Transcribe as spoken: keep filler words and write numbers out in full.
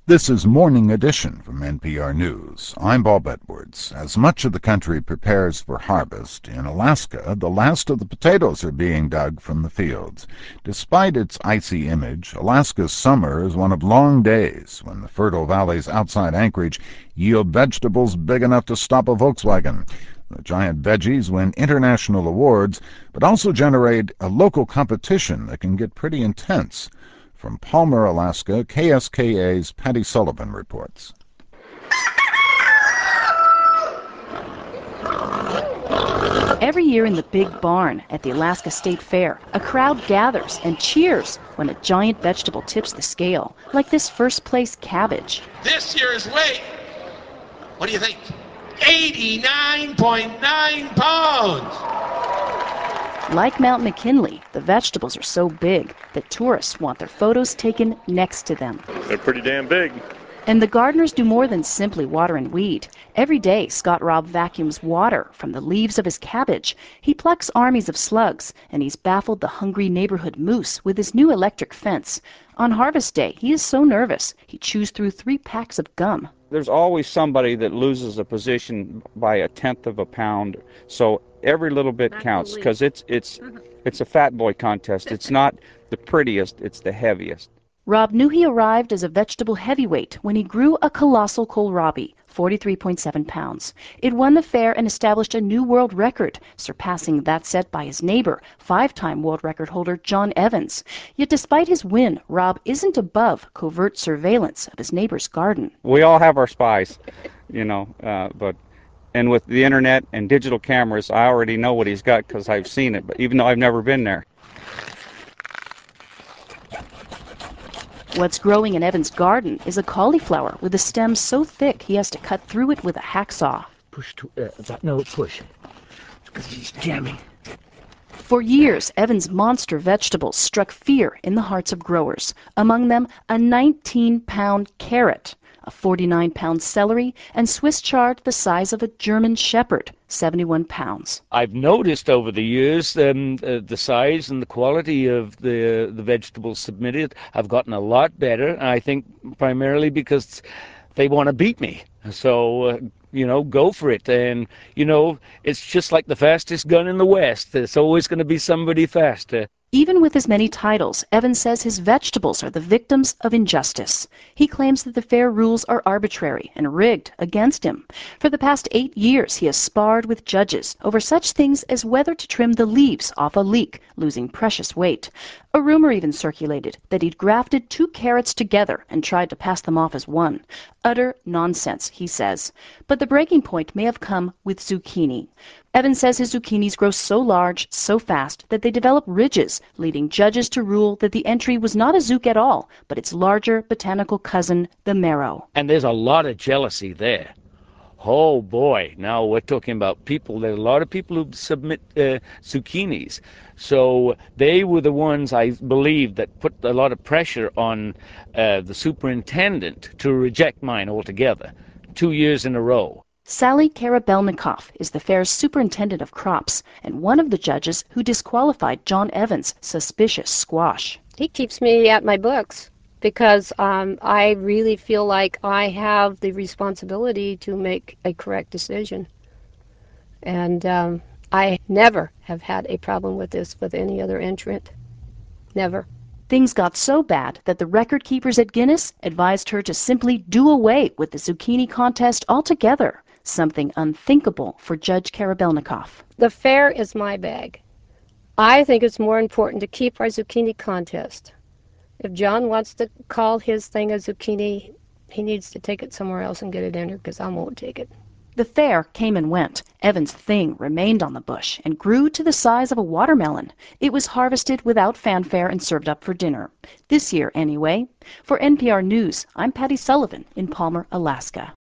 This is Morning Edition from N P R News. I'm Bob Edwards. As much of the country prepares for harvest, in Alaska, the last of the potatoes are being dug from the fields. Despite its icy image, Alaska's summer is one of long days when the fertile valleys outside Anchorage yield vegetables big enough to stop a Volkswagen. The giant veggies win international awards, but also generate a local competition that can get pretty intense. From Palmer, Alaska, K S K A's Patty Sullivan reports. Every year in the big barn at the Alaska State Fair, a crowd gathers and cheers when a giant vegetable tips the scale, like this first-place cabbage. This year's weight, what do you think? eighty-nine point nine pounds! Like Mount McKinley, the vegetables are so big that tourists want their photos taken next to them. They're pretty damn big. And the gardeners do more than simply water and weed. Every day, Scott Robb vacuums water from the leaves of his cabbage. He plucks armies of slugs, and he's baffled the hungry neighborhood moose with his new electric fence. On harvest day, he is so nervous, he chews through three packs of gum. There's always somebody that loses a position by a tenth of a pound, so every little bit counts, because it's it's it's a fat boy contest. It's not the prettiest, it's the heaviest. Robb knew he arrived as a vegetable heavyweight when he grew a colossal kohlrabi, forty-three point seven pounds. It won the fair and established a new world record, surpassing that set by his neighbor, five-time world record holder John Evans. Yet despite his win, Robb isn't above covert surveillance of his neighbor's garden. We all have our spies, you know, uh, but and with the internet and digital cameras, I already know what he's got because I've seen it, but even though I've never been there. What's growing in Evan's garden is a cauliflower with a stem so thick he has to cut through it with a hacksaw. Push to, uh, that, no, push. Because he's jamming. For years, Evan's monster vegetables struck fear in the hearts of growers. Among them, a nineteen-pound carrot, a forty-nine pound celery, and Swiss chard the size of a German shepherd, seventy-one pounds. I've noticed over the years um, uh, the size and the quality of the the vegetables submitted have gotten a lot better. I think primarily because they want to beat me. So, uh, you know, go for it. And, you know, it's just like the fastest gun in the West. There's always going to be somebody faster. Even with his many titles, Evans says his vegetables are the victims of injustice. He claims that the fair rules are arbitrary and rigged against him. For the past eight years, he has sparred with judges over such things as whether to trim the leaves off a leek, losing precious weight. A rumor even circulated that he'd grafted two carrots together and tried to pass them off as one. Utter nonsense, he says. But the breaking point may have come with zucchini. Evans says his zucchinis grow so large, so fast, that they develop ridges, leading judges to rule that the entry was not a zook at all, but its larger botanical cousin, the marrow. And there's a lot of jealousy there. Oh boy, now we're talking about people, there are a lot of people who submit uh, zucchinis. So they were the ones, I believe, that put a lot of pressure on uh, the superintendent to reject mine altogether, two years in a row. Sally Karabelnikoff is the fair's superintendent of crops and one of the judges who disqualified John Evans' suspicious squash. He keeps me at my books because um, I really feel like I have the responsibility to make a correct decision. And um, I never have had a problem with this with any other entrant. Never. Things got so bad that the record keepers at Guinness advised her to simply do away with the zucchini contest altogether. Something unthinkable for Judge Karabelnikoff. The fair is my bag. I think it's more important to keep our zucchini contest. If John wants to call his thing a zucchini, he needs to take it somewhere else and get it entered, because I won't take it. The fair came and went. Evans' thing remained on the bush and grew to the size of a watermelon. It was harvested without fanfare and served up for dinner. This year, anyway. For N P R News, I'm Patty Sullivan in Palmer, Alaska.